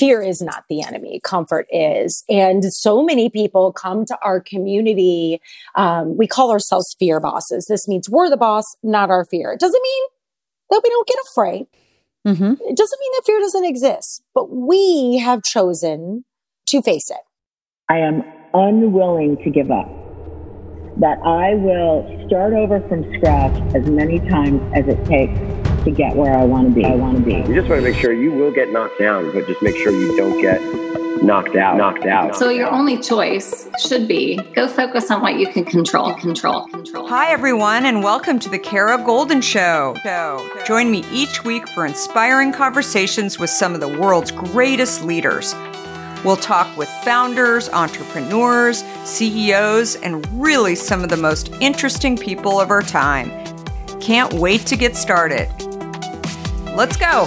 fear is not the enemy. Comfort is. And so many people come to our community. We call ourselves fear bosses. This means we're the boss, not our fear. It doesn't mean that we don't get afraid. Mm-hmm. It doesn't mean that fear doesn't exist, but we have chosen to face it. I am unwilling to give up. That I will start over from scratch as many times as it takes to get where I want to be. You just want to make sure you will get knocked down, but just make sure you don't get knocked out. So your only choice should be go focus on what you can control. Hi, everyone, and welcome to the Kara Goldin Show. Join me each week for inspiring conversations with some of the world's greatest leaders. We'll talk with founders, entrepreneurs, CEOs, and really some of the most interesting people of our time. Can't wait to get started. Let's go.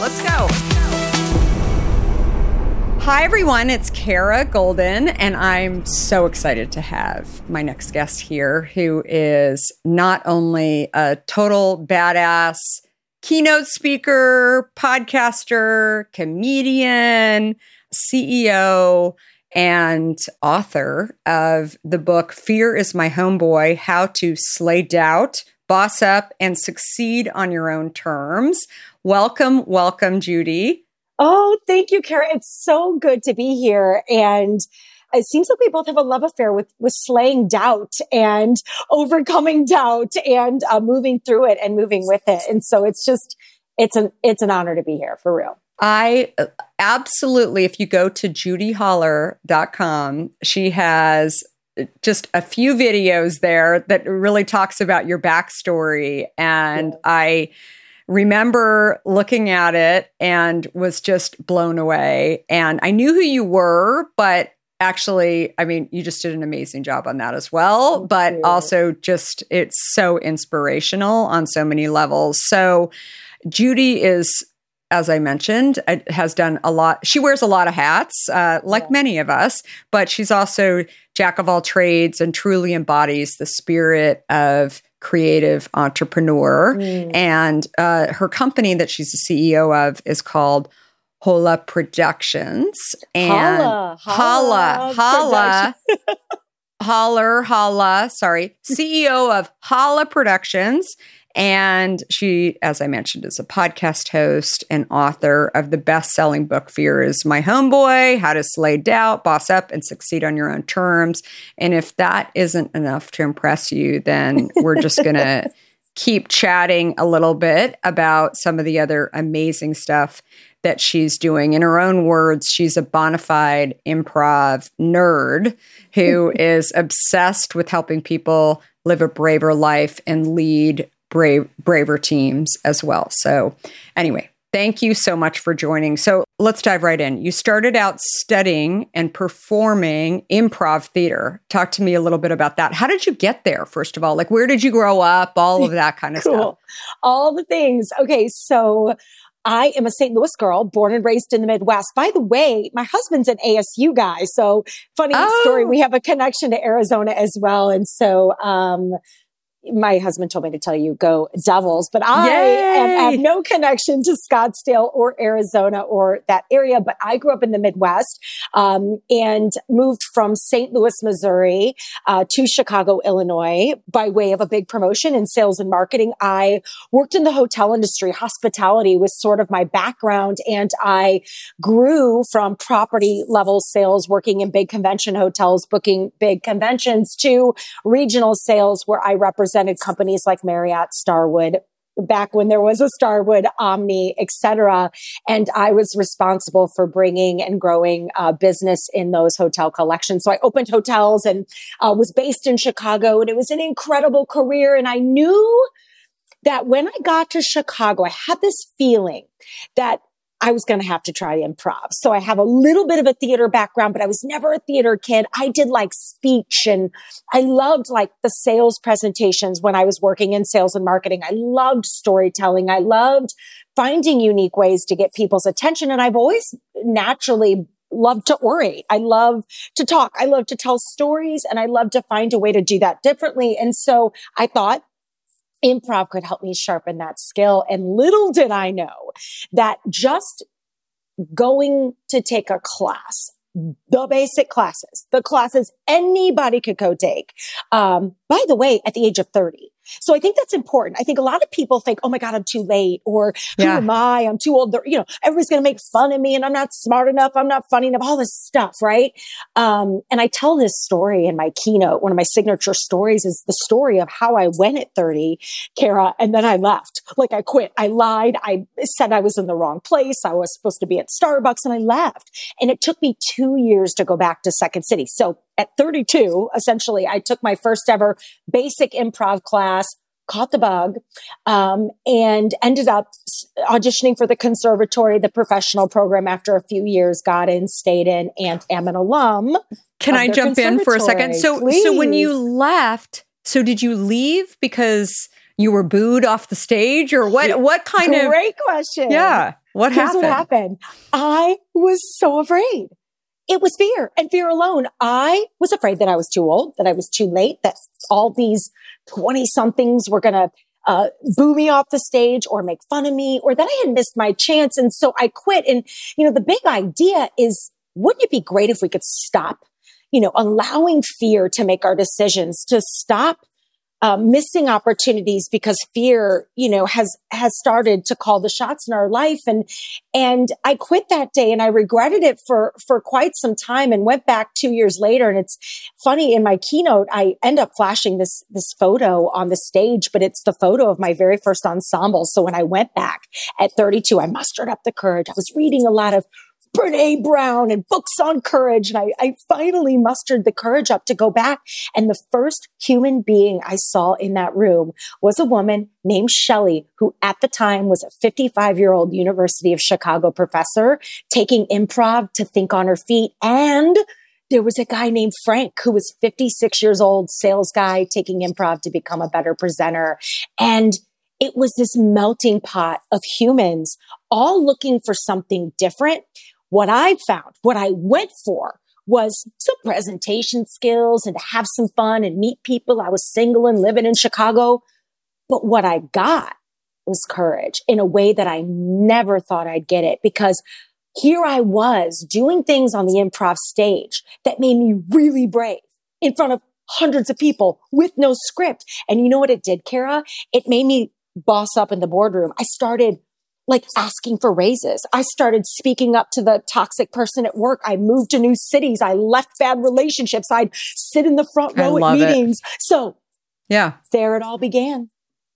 Hi, everyone. It's Kara Goldin, and I'm so excited to have my next guest here, who is not only a total badass keynote speaker, podcaster, comedian, CEO, and author of the book, Fear is My Homeboy, How to Slay Doubt, Boss Up, and Succeed on Your Own Terms. Welcome, Judy. Oh, thank you, Kara. It's so good to be here. And it seems like we both have a love affair with slaying doubt and overcoming doubt and moving through it and moving with it. And so it's an honor to be here, for real. I absolutely, if you go to judyholler.com, she has just a few videos there that really talks about your backstory. And yeah. I remember looking at it and was just blown away. And I knew who you were, but actually, I mean, you just did an amazing job on that as well. But also just, it's so inspirational on so many levels. So Judy is, as I mentioned, has done a lot. She wears a lot of hats, like many of us, but she's also jack of all trades and truly embodies the spirit of creative entrepreneur. And her company that she's the CEO of is called Holla Productions. And Holla. CEO of Holla Productions. And she, as I mentioned, is a podcast host and author of the best-selling book, Fear is My Homeboy, How to Slay Doubt, Boss Up, and Succeed on Your Own Terms. And if that isn't enough to impress you, then we're just going to keep chatting a little bit about some of the other amazing stuff that she's doing. In her own words, she's a bona fide improv nerd who is obsessed with helping people live a braver life and lead braver teams as well. So anyway, thank you so much for joining. So let's dive right in. You started out studying and performing improv theater. Talk to me a little bit about that. How did you get there, first of all? Like, where did you grow up? All of that kind of stuff. All the things. Okay, so I am a St. Louis girl, born and raised in the Midwest. By the way, my husband's an ASU guy. So funny story. We have a connection to Arizona as well. And so, my husband told me to tell you, go Devils, but I have no connection to Scottsdale or Arizona or that area. But I grew up in the Midwest and moved from St. Louis, Missouri to Chicago, Illinois by way of a big promotion in sales and marketing. I worked in the hotel industry. Hospitality was sort of my background. And I grew from property level sales, working in big convention hotels, booking big conventions, to regional sales where I represented companies like Marriott, Starwood, back when there was a Starwood, Omni, etc. And I was responsible for bringing and growing business in those hotel collections. So I opened hotels and was based in Chicago, and it was an incredible career. And I knew that when I got to Chicago, I had this feeling that I was going to have to try improv. So I have a little bit of a theater background, but I was never a theater kid. I did like speech, and I loved like the sales presentations when I was working in sales and marketing. I loved storytelling. I loved finding unique ways to get people's attention. And I've always naturally loved to orate. I love to talk. I love to tell stories, and I love to find a way to do that differently. And so I thought improv could help me sharpen that skill. And little did I know that just going to take a class, the basic classes, the classes anybody could go take. By the way, at the age of 30. So I think that's important. I think a lot of people think, oh my God, I'm too late, or who am I? I'm too old. Everybody's going to make fun of me and I'm not smart enough. I'm not funny enough, all this stuff. Right. And I tell this story in my keynote. One of my signature stories is the story of how I went at 30, Kara, and then I left. Like I quit. I lied. I said I was in the wrong place. I was supposed to be at Starbucks and I left. And it took me 2 years to go back to Second City. So at 32, essentially, I took my first ever basic improv class, caught the bug, and ended up auditioning for the conservatory, the professional program after a few years, got in, stayed in, and am an alum. Can I jump in for a second? So when you left, so did you leave because you were booed off the stage, or what kind of... Great question. Yeah. What happened? I was so afraid. It was fear, and fear alone. I was afraid that I was too old, that I was too late, that all these 20-somethings were going to boo me off the stage or make fun of me, or that I had missed my chance. And so I quit. And, the big idea is, wouldn't it be great if we could stop, allowing fear to make our decisions, to stop missing opportunities because fear, has started to call the shots in our life. And I quit that day and I regretted it for quite some time and went back 2 years later. And it's funny, in my keynote, I end up flashing this photo on the stage, but it's the photo of my very first ensemble. So when I went back at 32, I mustered up the courage. I was reading a lot of Brene Brown and books on courage. And I finally mustered the courage up to go back. And the first human being I saw in that room was a woman named Shelley, who at the time was a 55-year-old University of Chicago professor taking improv to think on her feet. And there was a guy named Frank, who was 56 years old, sales guy, taking improv to become a better presenter. And it was this melting pot of humans all looking for something different. What I found, what I went for, was some presentation skills and to have some fun and meet people. I was single and living in Chicago. But what I got was courage in a way that I never thought I'd get it, because here I was doing things on the improv stage that made me really brave in front of hundreds of people with no script. And you know what it did, Kara? It made me boss up in the boardroom. I started asking for raises. I started speaking up to the toxic person at work. I moved to new cities. I left bad relationships. I'd sit in the front row at meetings. So there it all began.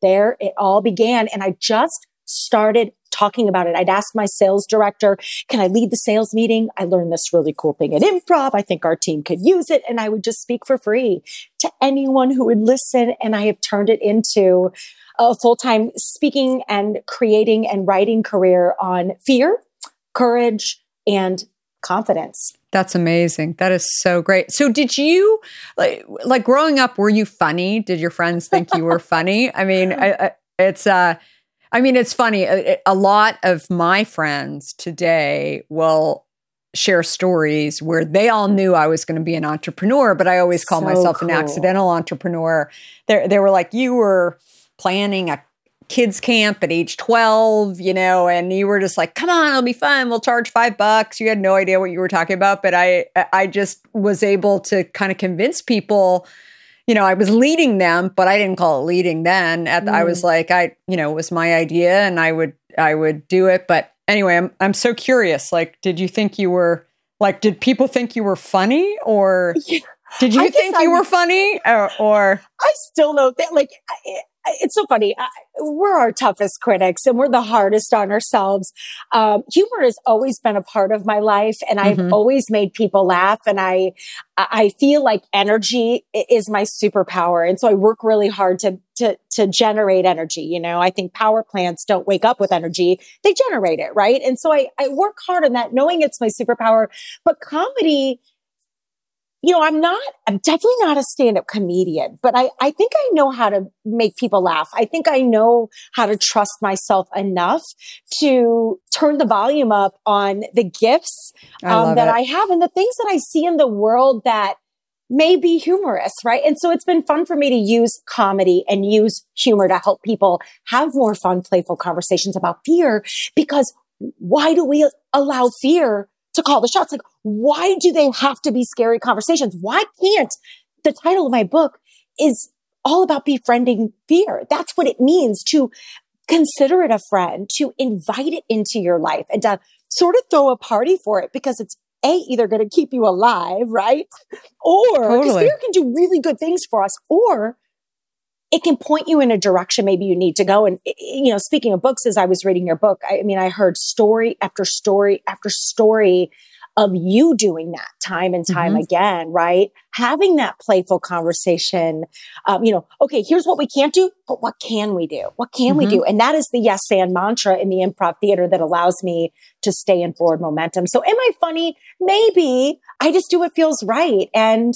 And I just started talking about it. I'd ask my sales director, can I lead the sales meeting? I learned this really cool thing at improv. I think our team could use it. And I would just speak for free to anyone who would listen. And I have turned it into a full-time speaking and creating and writing career on fear, courage, and confidence. That's amazing. That is so great. So did you, like growing up, were you funny? Did your friends think you were funny? I mean, it's funny. A lot of my friends today will share stories where they all knew I was going to be an entrepreneur, but I always call myself an accidental entrepreneur. They were like, you were planning a kids camp at age 12, and you were just like, come on, it'll be fun. We'll charge $5. You had no idea what you were talking about. But I just was able to kind of convince people, I was leading them, but I didn't call it leading then. I was like, it was my idea and I would do it. But anyway, I'm so curious. Did you think you were did people think you were funny, or did you think you were funny or? I still don't think it's so funny. We're our toughest critics and we're the hardest on ourselves. Humor has always been a part of my life, and I've always made people laugh. And I feel like energy is my superpower. And so I work really hard to generate energy. I think power plants don't wake up with energy. They generate it, right? And so I work hard on that, knowing it's my superpower. But comedy, I'm definitely not a stand-up comedian, but I think I know how to make people laugh. I think I know how to trust myself enough to turn the volume up on the gifts I have and the things that I see in the world that may be humorous, right? And so it's been fun for me to use comedy and use humor to help people have more fun, playful conversations about fear, because why do we allow fear to call the shots? Like, why do they have to be scary conversations? Why can't the title of my book is all about befriending fear? That's what it means to consider it a friend, to invite it into your life and to sort of throw a party for it, because it's either going to keep you alive, right? Or because fear can do really good things for us, or it can point you in a direction maybe you need to go. And, you know, speaking of books, as I was reading your book, I mean, I heard story after story after story of you doing that time and time again, right? Having that playful conversation, you know, okay, here's what we can't do, but what can we do? What can we do? And that is the yes and mantra in the improv theater that allows me to stay in forward momentum. So am I funny? Maybe. I just do what feels right. And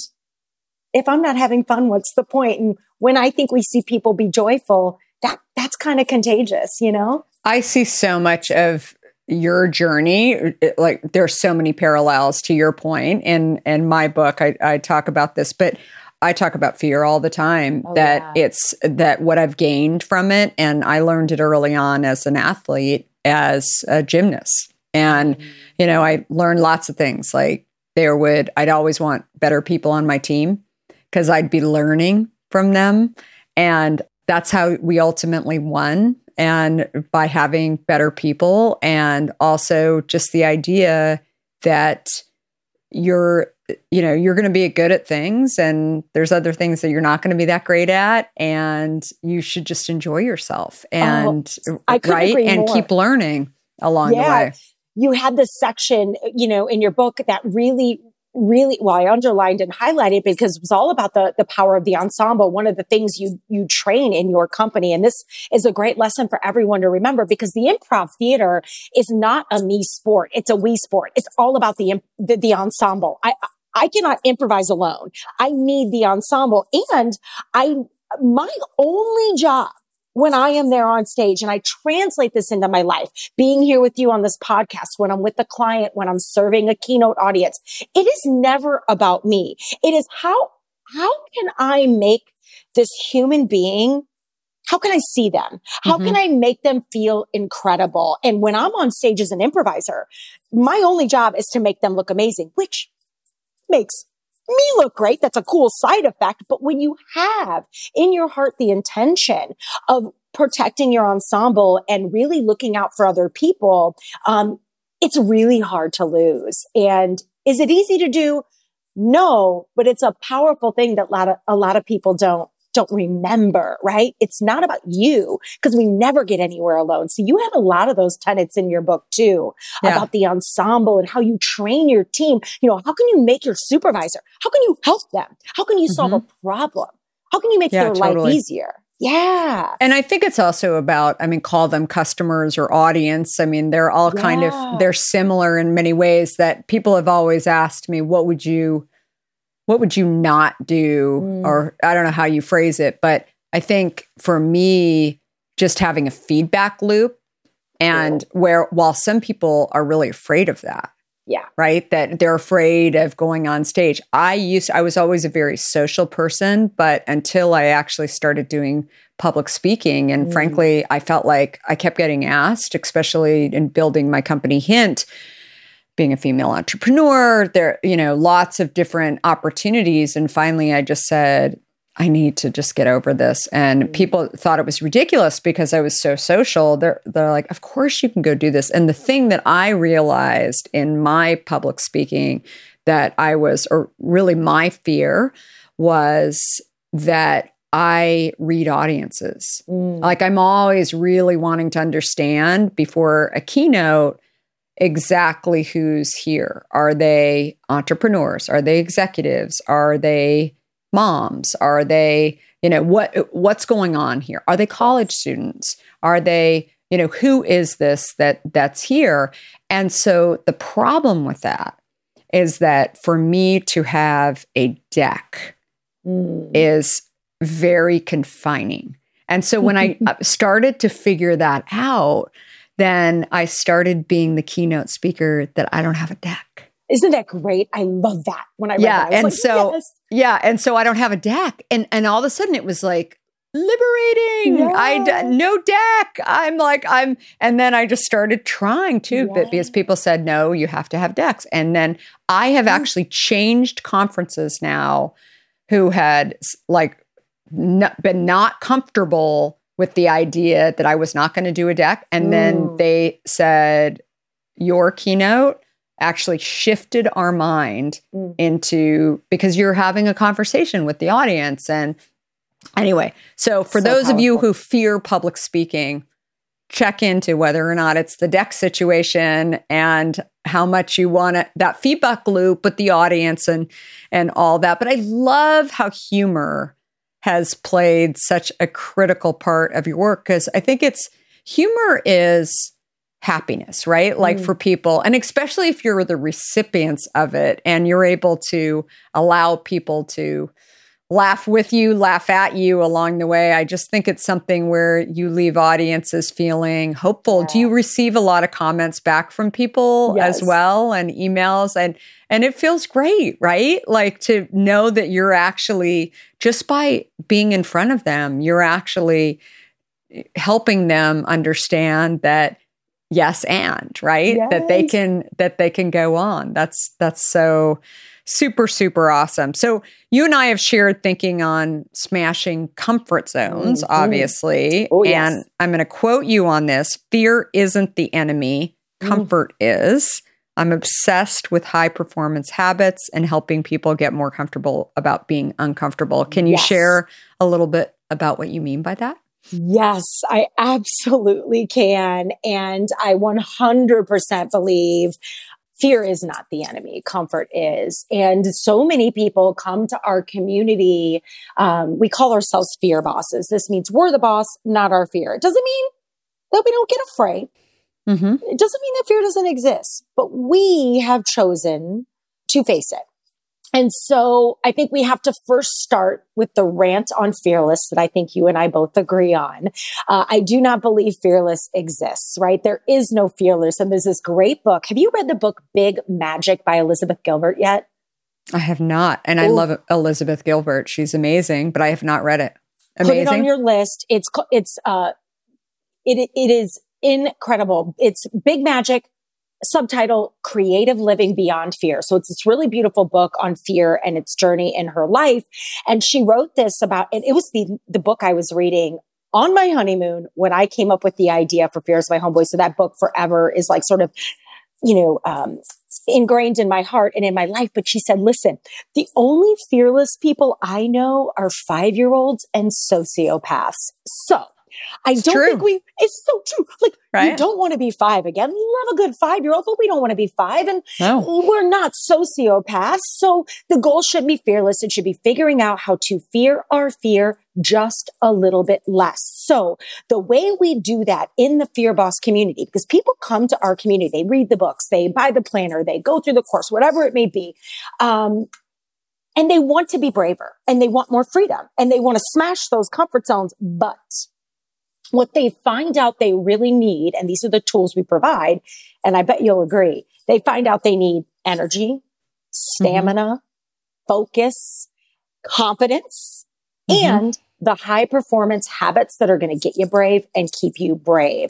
if I'm not having fun, what's the point? And when I think we see people be joyful, that's kind of contagious, you know? I see so much of your journey. Like, there's so many parallels to your point. In my book, I talk about this, but I talk about fear all the time, it's that what I've gained from it. And I learned it early on as an athlete, as a gymnast. And, you know, I learned lots of things. Like, I'd always want better people on my team, because I'd be learning from them. And that's how we ultimately won. And by having better people, and also just the idea that you're going to be good at things, and there's other things that you're not going to be that great at, and you should just enjoy yourself and and keep learning along the way. You had this section, you know, in your book that really, well, I underlined and highlighted because it was all about the power of the ensemble. One of the things you train in your company. And this is a great lesson for everyone to remember, because the improv theater is not a me sport. It's a we sport. It's all about the ensemble. I cannot improvise alone. I need the ensemble. And my only job when I am there on stage, and I translate this into my life, being here with you on this podcast, when I'm with the client, when I'm serving a keynote audience, it is never about me. It is how can I make this human being, how can I see them? How can I make them feel incredible? And when I'm on stage as an improviser, my only job is to make them look amazing, which makes me look great. That's a cool side effect. But when you have in your heart the intention of protecting your ensemble and really looking out for other people, it's really hard to lose. And is it easy to do? No, but it's a powerful thing that a lot of people don't remember, right? It's not about you, because we never get anywhere alone. So you have a lot of those tenets in your book too, about the ensemble and how you train your team. You know, how can you make your supervisor? How can you help them? How can you solve a problem? How can you make their life easier? Yeah. And I think it's also about, call them customers or audience. They're all they're similar in many ways, that people have always asked me, what would you not do? Or I don't know how you phrase it, but I think for me, just having a feedback loop, and while some people are really afraid of that. Yeah. Right. That they're afraid of going on stage. I was always a very social person, but until I actually started doing public speaking, and frankly, I felt like I kept getting asked, especially in building my company Hint, being a female entrepreneur, there, lots of different opportunities. And finally, I just said, I need to just get over this. And people thought it was ridiculous because I was so social. They're like, of course you can go do this. And the thing that I realized in my public speaking or really my fear, was that I read audiences. Like, I'm always really wanting to understand before a keynote exactly who's here. Are they entrepreneurs? Are they executives? Are they moms? Are they, what's going on here? Are they college students? Are they, who is this that's here? And so the problem with that is that for me to have a deck is very confining. And so when I started to figure that out, then I started being the keynote speaker that I don't have a deck. Isn't that great? I love that when I read that. And so I don't have a deck. And all of a sudden it was like, liberating. No deck. And then I just started trying to, but because people said, no, you have to have decks. And then I have actually changed conferences now who had been not comfortable with the idea that I was not going to do a deck. And then they said, your keynote actually shifted our mind into, because you're having a conversation with the audience. And anyway, so for those of you who fear public speaking, check into whether or not it's the deck situation and how much you want that feedback loop with the audience and all that. But I love how humor has played such a critical part of your work, because I think humor is happiness, right? Like for people, and especially if you're the recipients of it and you're able to allow people to laugh with you, laugh at you along the way. I just think it's something where you leave audiences feeling hopeful. Yeah. Do you receive a lot of comments back from people as well, and emails? And it feels great, right? Like to know that you're actually, just by being in front of them, you're actually helping them understand that yes, and right, that they can go on. That's so super, super awesome. So you and I have shared thinking on smashing comfort zones, obviously. Oh, yes. And I'm going to quote you on this. Fear isn't the enemy. Comfort is. I'm obsessed with high performance habits and helping people get more comfortable about being uncomfortable. Can you share a little bit about what you mean by that? Yes, I absolutely can. And I 100% believe fear is not the enemy. Comfort is. And so many people come to our community. We call ourselves fear bosses. This means we're the boss, not our fear. It doesn't mean that we don't get afraid. It doesn't mean that fear doesn't exist, but we have chosen to face it. And so I think we have to first start with the rant on fearless that I think you and I both agree on. I do not believe fearless exists, right? There is no fearless. And there's this great book. Have you read the book Big Magic by Elizabeth Gilbert yet? I have not. And I love Elizabeth Gilbert. She's amazing, but I have not read it. Amazing. Put it on your list. It is incredible. It's Big Magic. Subtitle, Creative Living Beyond Fear. So it's this really beautiful book on fear and its journey in her life. And she wrote this about, and it was the book I was reading on my honeymoon when I came up with the idea for Fear is My Homeboy. So that book forever is like sort of, ingrained in my heart and in my life. But she said, listen, the only fearless people I know are 5-year-olds and sociopaths. So it's so true. Like, you don't want to be 5 again. We love a good 5-year-old, but we don't want to be 5. And we're not sociopaths. So the goal should be fearless. It should be figuring out how to fear our fear just a little bit less. So the way we do that in the Fear Boss community, because people come to our community, they read the books, they buy the planner, they go through the course, whatever it may be. And they want to be braver and they want more freedom and they want to smash those comfort zones. But what they find out they really need, and these are the tools we provide, and I bet you'll agree, they find out they need energy, stamina, focus, confidence, and the high performance habits that are going to get you brave and keep you brave.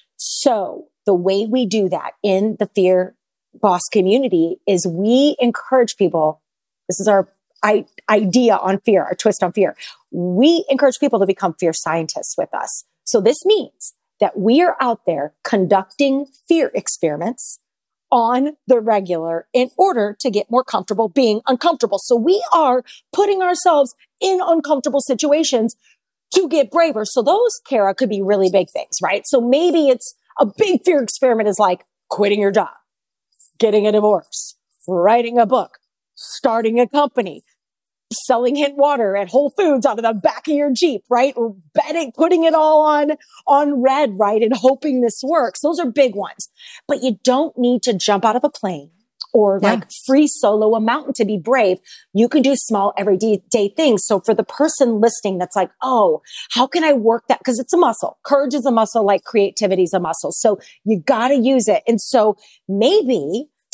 So the way we do that in the Fear Boss community is we encourage people. This is our idea on fear, our twist on fear. We encourage people to become fear scientists with us. So this means that we are out there conducting fear experiments on the regular in order to get more comfortable being uncomfortable. So we are putting ourselves in uncomfortable situations to get braver. So those, Kara, could be really big things, right? So maybe it's a big fear experiment is like quitting your job, getting a divorce, writing a book, starting a company, selling hint water at Whole Foods out of the back of your Jeep, right? Or putting it all on red, right? And hoping this works. Those are big ones. But you don't need to jump out of a plane or like free solo a mountain to be brave. You can do small everyday things. So for the person listening that's like, oh, how can I work that? Because it's a muscle. Courage is a muscle, like creativity is a muscle. So you got to use it. And so maybe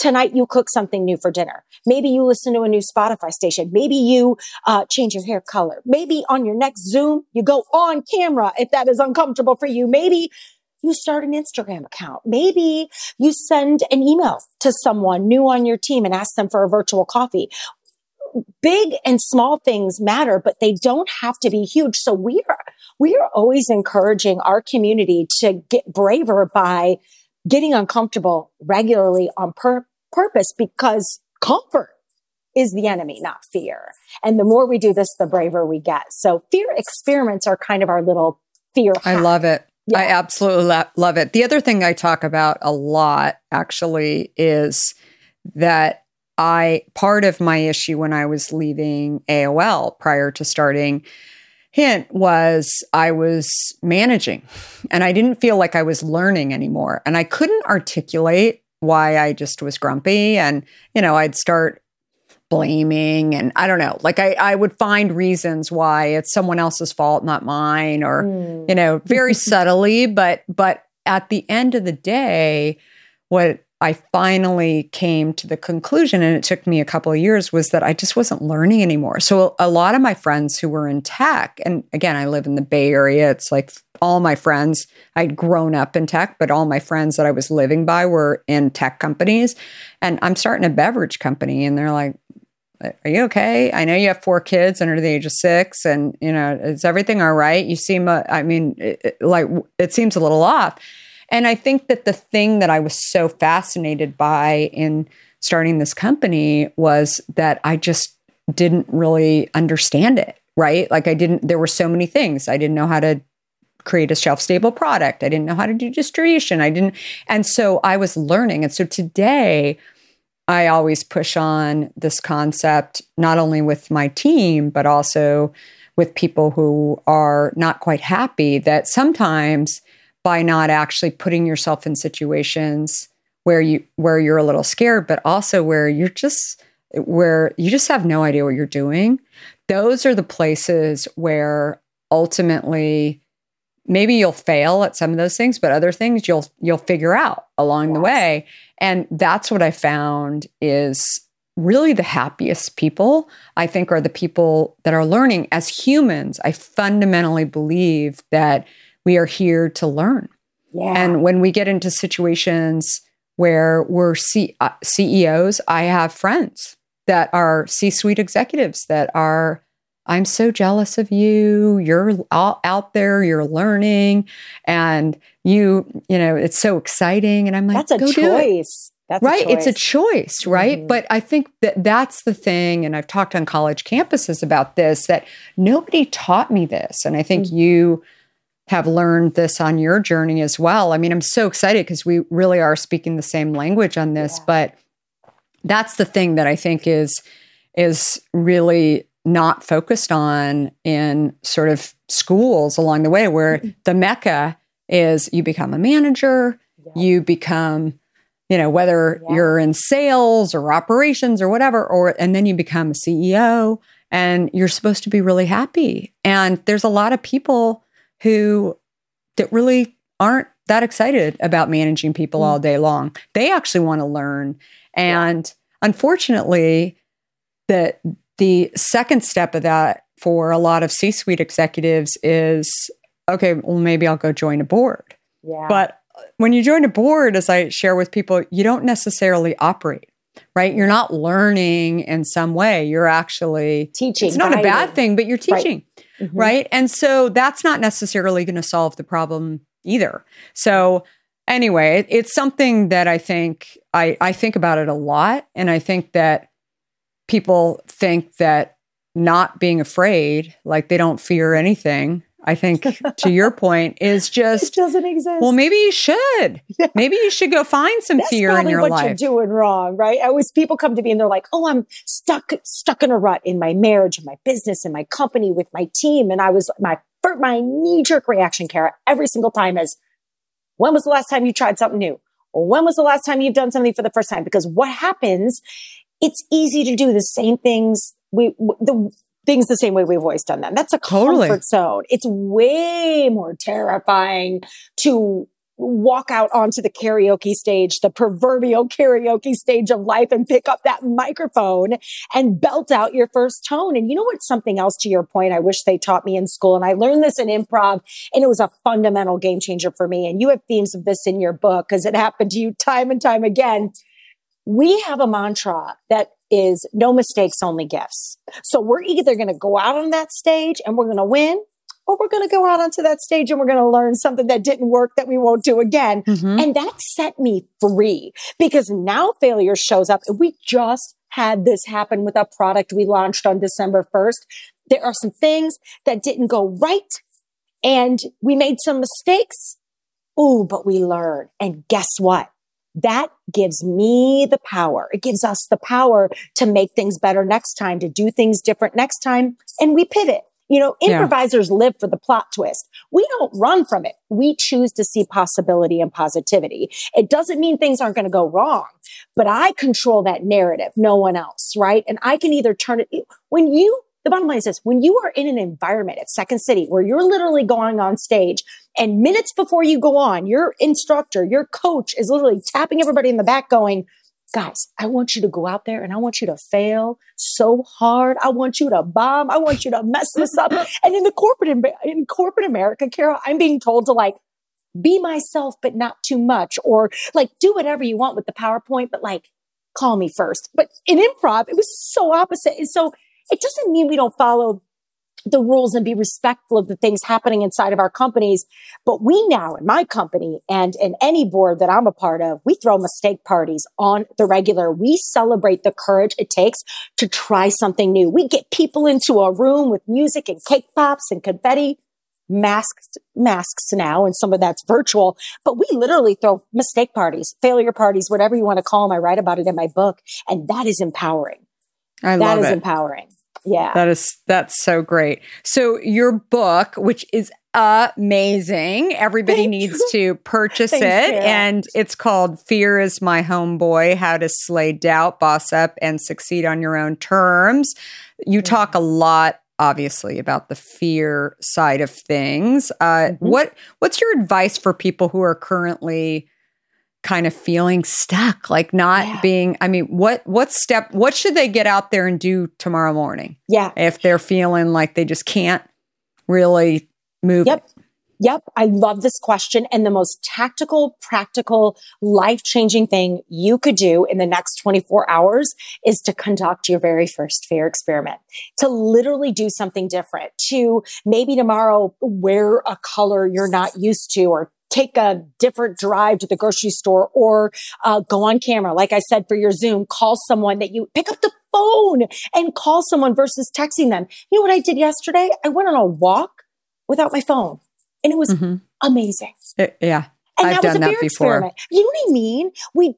tonight you cook something new for dinner. Maybe you listen to a new Spotify station. Maybe you change your hair color. Maybe on your next Zoom, you go on camera if that is uncomfortable for you. Maybe you start an Instagram account. Maybe you send an email to someone new on your team and ask them for a virtual coffee. Big and small things matter, but they don't have to be huge. So we are always encouraging our community to get braver by getting uncomfortable regularly on purpose, because comfort is the enemy, not fear. And the more we do this, the braver we get. So fear experiments are kind of our little fear hack. I love it. Yeah. I absolutely love it. The other thing I talk about a lot actually is that part of my issue when I was leaving AOL prior to starting Hint was I was managing and I didn't feel like I was learning anymore. And I couldn't articulate why I just was grumpy. And, I'd start blaming and I don't know, like I would find reasons why it's someone else's fault, not mine, or, very subtly. But at the end of the day, what I finally came to the conclusion, and it took me a couple of years, was that I just wasn't learning anymore. So a lot of my friends who were in tech, and again, I live in the Bay Area. It's like all my friends, I'd grown up in tech, but all my friends that I was living by were in tech companies. And I'm starting a beverage company, and they're like, are you okay? I know you have 4 kids under the age of 6, and, is everything all right? You seem, it seems a little off. And I think that the thing that I was so fascinated by in starting this company was that I just didn't really understand it, right? Like there were so many things. I didn't know how to create a shelf-stable product. I didn't know how to do distribution. And so I was learning. And so today I always push on this concept, not only with my team, but also with people who are not quite happy, that sometimes by not actually putting yourself in situations where you're a little scared, but also where you just have no idea what you're doing. Those are the places where ultimately maybe you'll fail at some of those things, but other things you'll figure out along the way. And that's what I found is really the happiest people, I think, are the people that are learning. As humans, I fundamentally believe that we are here to learn. Yeah. And when we get into situations where we're CEOs, I have friends that are C-suite executives that are, I'm so jealous of you. You're out there, you're learning, and it's so exciting. And I'm like, that's a choice. That's right. It's a choice, right? Mm-hmm. But I think that's the thing. And I've talked on college campuses about this, that nobody taught me this. And I think you have learned this on your journey as well. I mean, I'm so excited because we really are speaking the same language on this, but that's the thing that I think is really not focused on in sort of schools along the way, where the mecca is you become a manager, you become, whether you're in sales or operations or whatever, and then you become a CEO and you're supposed to be really happy. And there's a lot of people that really aren't that excited about managing people all day long. They actually want to learn. And unfortunately, the second step of that for a lot of C-suite executives is, okay, well, maybe I'll go join a board. Yeah. But when you join a board, as I share with people, you don't necessarily operate, right? You're not learning in some way. You're actually teaching. It's not a bad thing, but you're teaching. Right. Mm-hmm. Right. And so that's not necessarily going to solve the problem either. So anyway, it's something that I think I think about it a lot. And I think that people think that not being afraid, like they don't fear anything, I think to your point is just, it doesn't exist. Well, maybe you should. Yeah. Maybe you should go find some fear in your life. That's probably what you're doing wrong, right? People come to me and they're like, oh, I'm stuck in a rut in my marriage, in my business, in my company, with my team. And I was, my knee-jerk reaction, Kara, every single time is, when was the last time you tried something new? Or when was the last time you've done something for the first time? Because what happens, it's easy to do the same things, the same way we've always done them. That's a comfort zone. It's way more terrifying to walk out onto the karaoke stage, the proverbial karaoke stage of life, and pick up that microphone and belt out your first tone. And you know what's something else, to your point, I wish they taught me in school. And I learned this in improv, and it was a fundamental game changer for me. And you have themes of this in your book because it happened to you time and time again. We have a mantra that is no mistakes, only gifts. So we're either going to go out on that stage and we're going to win, or we're going to go out onto that stage and we're going to learn something that didn't work that we won't do again. Mm-hmm. And that set me free because now failure shows up. And we just had this happen with a product we launched on December 1st. There are some things that didn't go right and we made some mistakes. Oh, but we learned. And guess what? That gives me the power. It gives us the power to make things better next time, to do things different next time. And we pivot. You know, improvisers live for the plot twist. We don't run from it. We choose to see possibility and positivity. It doesn't mean things aren't going to go wrong, but I control that narrative, no one else, right? And I can either turn it, the bottom line is this, when you are in an environment at Second City where you're literally going on stage and minutes before you go on, your instructor, your coach is literally tapping everybody in the back going, guys, I want you to go out there and I want you to fail so hard. I want you to bomb. I want you to mess this up. And in corporate America, Carol, I'm being told to like be myself, but not too much, or like do whatever you want with the PowerPoint, but like call me first. But in improv, it was so opposite. And so it doesn't mean we don't follow the rules and be respectful of the things happening inside of our companies. But we now, in my company and in any board that I'm a part of, we throw mistake parties on the regular. We celebrate the courage it takes to try something new. We get people into a room with music and cake pops and confetti, masks now, and some of that's virtual. But we literally throw mistake parties, failure parties, whatever you want to call them. I write about it in my book. And that is empowering. That is empowering. Yeah. That's so great. So your book, which is amazing, everybody needs to purchase it. And it's called Fear is My Homeboy, How to Slay Doubt, Boss Up, and Succeed on Your Own Terms. You talk a lot, obviously, about the fear side of things. What's your advice for people who are currently kind of feeling stuck, like not being, I mean, what should they get out there and do tomorrow morning? Yeah. If they're feeling like they just can't really move. Yep. I love this question. And the most tactical, practical, life-changing thing you could do in the next 24 hours is to conduct your very first fear experiment, to literally do something different, to maybe tomorrow wear a color you're not used to, or take a different drive to the grocery store, or go on camera. Like I said, for your Zoom, call someone that you pick up the phone and call someone versus texting them. You know what I did yesterday? I went on a walk without my phone and it was amazing. Yeah. And I've done that before. Experiment. You know what I mean?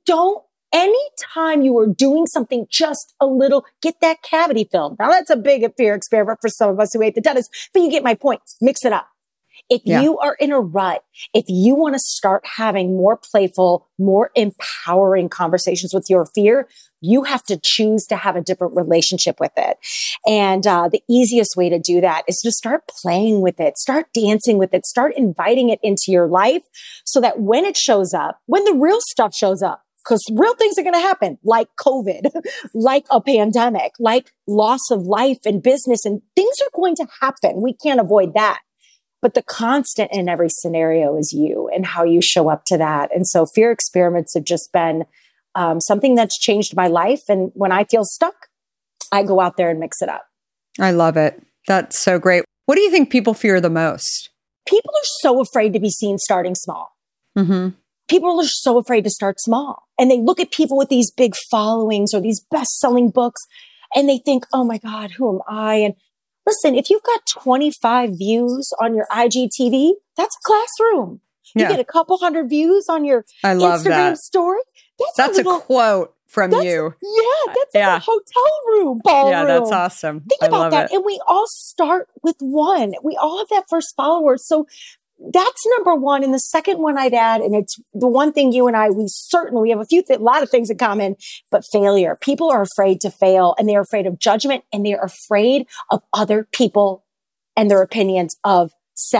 Anytime you are doing something just a little, get that cavity filled. Now that's a big fear experiment for some of us who hate the dentist, but you get my point. Mix it up. If you are in a rut, if you want to start having more playful, more empowering conversations with your fear, you have to choose to have a different relationship with it. And the easiest way to do that is to start playing with it, start dancing with it, start inviting it into your life so that when it shows up, when the real stuff shows up, because real things are going to happen, like COVID, like a pandemic, like loss of life and business, and things are going to happen. We can't avoid that. But the constant in every scenario is you and how you show up to that. And so fear experiments have just been something that's changed my life. And when I feel stuck, I go out there and mix it up. I love it. That's so great. What do you think people fear the most? People are so afraid to be seen starting small. Mm-hmm. People are so afraid to start small. And they look at people with these big followings or these best-selling books, and they think, oh my God, who am I? And listen, if you've got 25 views on your IGTV, that's a classroom. You get a couple hundred views on your Instagram story. That's a quote from you. Yeah, that's a hotel room, ballroom. Yeah, that's awesome. Think about that. And we all start with one. We all have that first follower. So that's number one. And the second one I'd add, and it's the one thing you and I, we have a lot of things in common, but failure. People are afraid to fail, and they're afraid of judgment, and they're afraid of other people and their opinions of said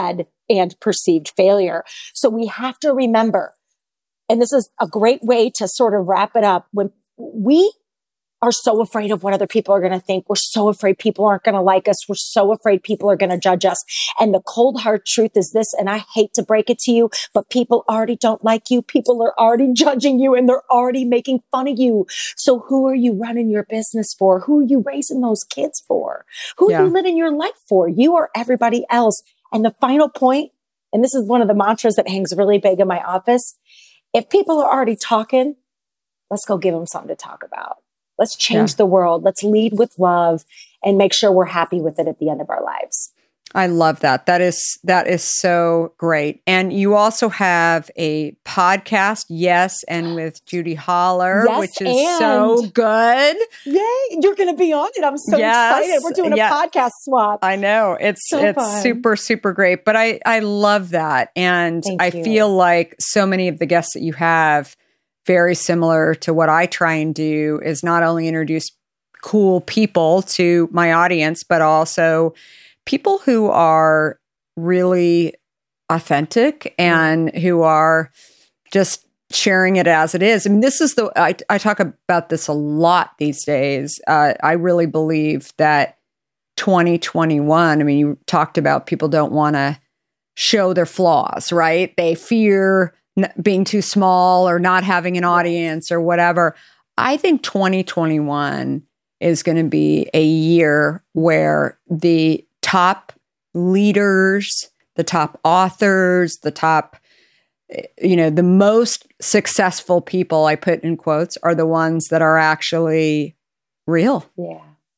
and perceived failure. So we have to remember, and this is a great way to sort of wrap it up, when we are so afraid of what other people are going to think. We're so afraid people aren't going to like us. We're so afraid people are going to judge us. And the cold hard truth is this, and I hate to break it to you, but people already don't like you. People are already judging you, and they're already making fun of you. So who are you running your business for? Who are you raising those kids for? Who are you living your life for? You or everybody else. And the final point, and this is one of the mantras that hangs really big in my office. If people are already talking, let's go give them something to talk about. Let's change the world. Let's lead with love and make sure we're happy with it at the end of our lives. I love that. That is so great. And you also have a podcast, Yes, and with Judy Holler, which is so good. Yay. You're going to be on it. I'm so excited. We're doing a podcast swap. I know. It's super, super great. But I love that. And I feel like so many of the guests that you have, very similar to what I try and do, is not only introduce cool people to my audience, but also people who are really authentic and who are just sharing it as it is. I mean, this is I talk about this a lot these days. I really believe that 2021, I mean, you talked about people don't want to show their flaws, right? They fear being too small or not having an audience or whatever. I think 2021 is going to be a year where the top leaders, the top authors, the top, the most successful people, I put in quotes, are the ones that are actually real. Yeah.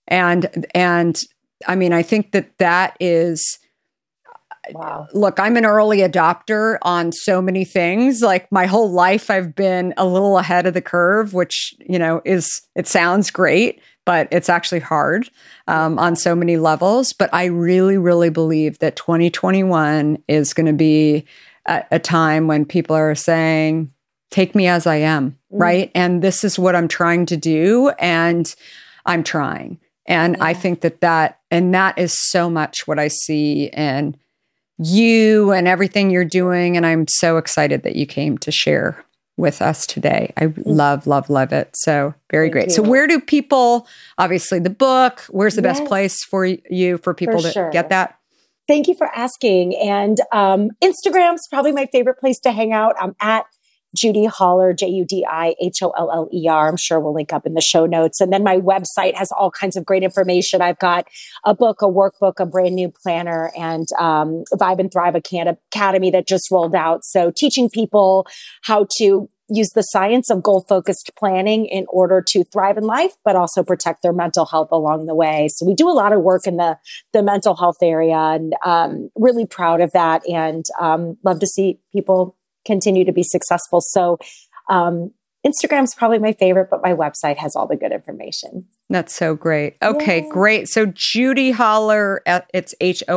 And I mean, I think that is, wow. Look, I'm an early adopter on so many things. Like my whole life, I've been a little ahead of the curve, which, it sounds great, but it's actually hard on so many levels. But I really, really believe that 2021 is going to be a time when people are saying, take me as I am, right? And this is what I'm trying to do. And I'm trying. And I think that is so much what I see in you and everything you're doing. And I'm so excited that you came to share with us today. I love, love, love it. So very great. So where do people, obviously the book, where's the best place for you, for people to get that? Thank you for asking. And Instagram's probably my favorite place to hang out. I'm at Judy Holler, JudiHoller. I'm sure we'll link up in the show notes. And then my website has all kinds of great information. I've got a book, a workbook, a brand new planner, and Vibe and Thrive Academy that just rolled out. So teaching people how to use the science of goal-focused planning in order to thrive in life, but also protect their mental health along the way. So we do a lot of work in the mental health area, and really proud of that, and love to see people continue to be successful. So Instagram's probably my favorite, but my website has all the good information. That's so great. Okay, great. So Judy Holler, it's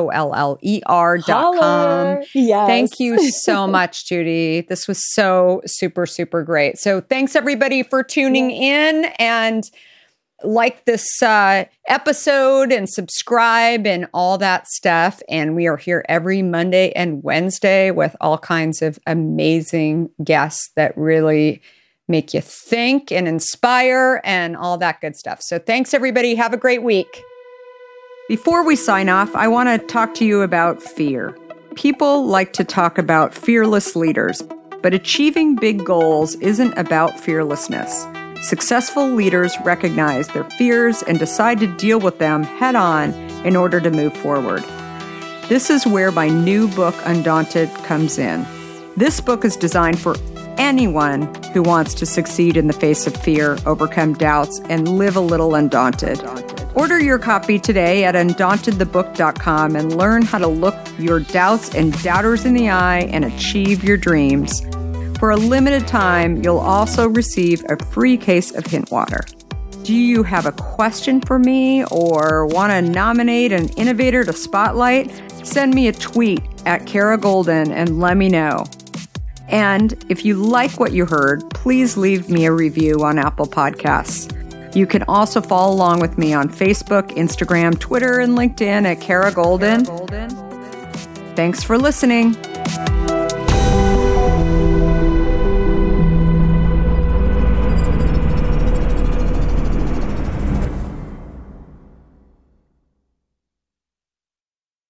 HOLLER.com. Yes. Thank you so much, Judy. This was so super, super great. So thanks everybody for tuning in, and like this episode and subscribe and all that stuff. And we are here every Monday and Wednesday with all kinds of amazing guests that really make you think and inspire and all that good stuff. So thanks, everybody. Have a great week. Before we sign off, I want to talk to you about fear. People like to talk about fearless leaders, but achieving big goals isn't about fearlessness. Successful leaders recognize their fears and decide to deal with them head on in order to move forward. This is where my new book, Undaunted, comes in. This book is designed for anyone who wants to succeed in the face of fear, overcome doubts, and live a little undaunted. Order your copy today at undauntedthebook.com and learn how to look your doubts and doubters in the eye and achieve your dreams. For a limited time, you'll also receive a free case of Hint Water. Do you have a question for me or want to nominate an innovator to spotlight? Send me a tweet at Kara Golden and let me know. And if you like what you heard, please leave me a review on Apple Podcasts. You can also follow along with me on Facebook, Instagram, Twitter, and LinkedIn at Kara Golden. Thanks for listening.